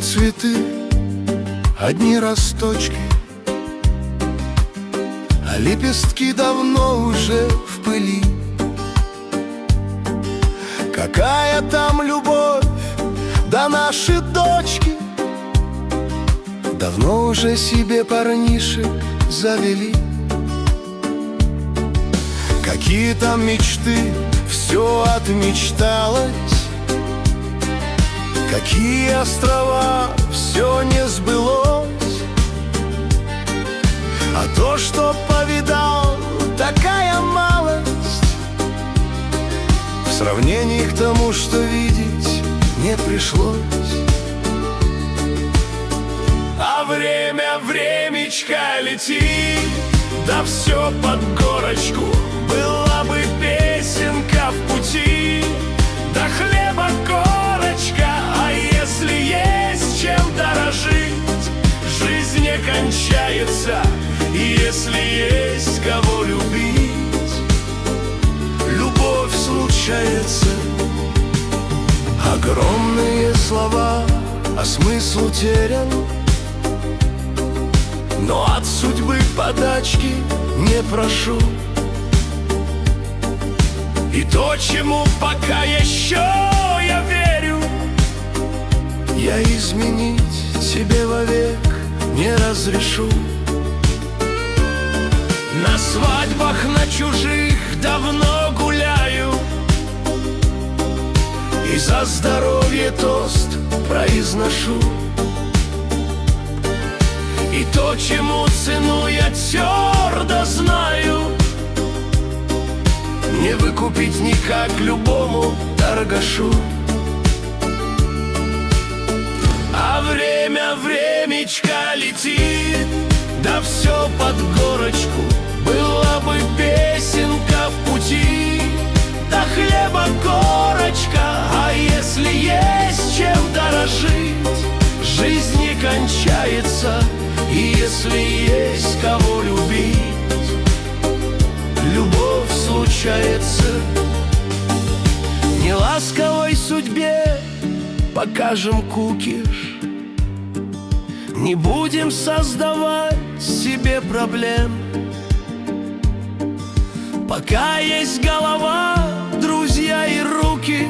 цветы, одни росточки, а лепестки давно уже в пыли. Какая там любовь, да наши дочки давно уже себе парнишек завели. Какие там мечты, все отмечталось, какие острова, все не сбылось. А то, что повидал, такая малость в сравнении к тому, что видеть не пришлось. А время, времечко летит, да все под горочку. Была бы песенка в пути, да хлеба корочка. А если есть чем дорожить, жизнь не кончается. И если есть кого любить, любовь случается. Огромные слова, а смысл утерян, но от судьбы подачки не прошу. И то, чему пока еще я верю, я изменить себе вовек не разрешу. На свадьбах, на чужих давно гуляю, и за здоровье тост произношу. И то, чему цену я твердо знаю, не выкупить никак любому торгашу. А время, времечко летит, да все под горочку. Была бы песенка в пути, да хлеба корочка. А если есть чем дорожить, жизнь не кончается. И если есть кого любить, любовь случается. Неласковой судьбе покажем кукиш, не будем создавать себе проблем. Пока есть голова, друзья и руки,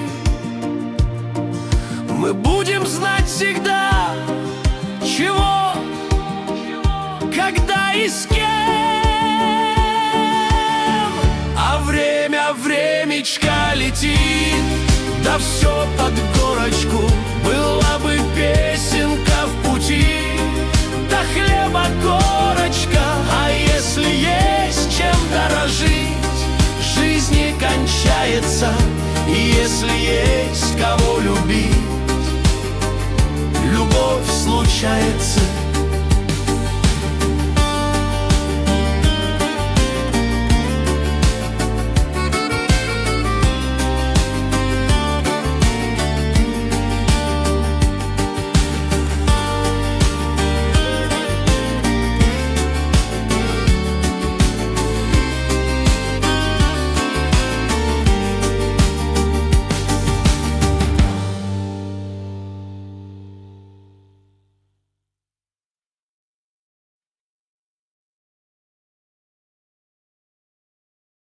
мы будем знать всегда, чего, когда и с кем. А время, времечко летит, да все под горочку. Была бы песенка в пути, да хлеба корочка.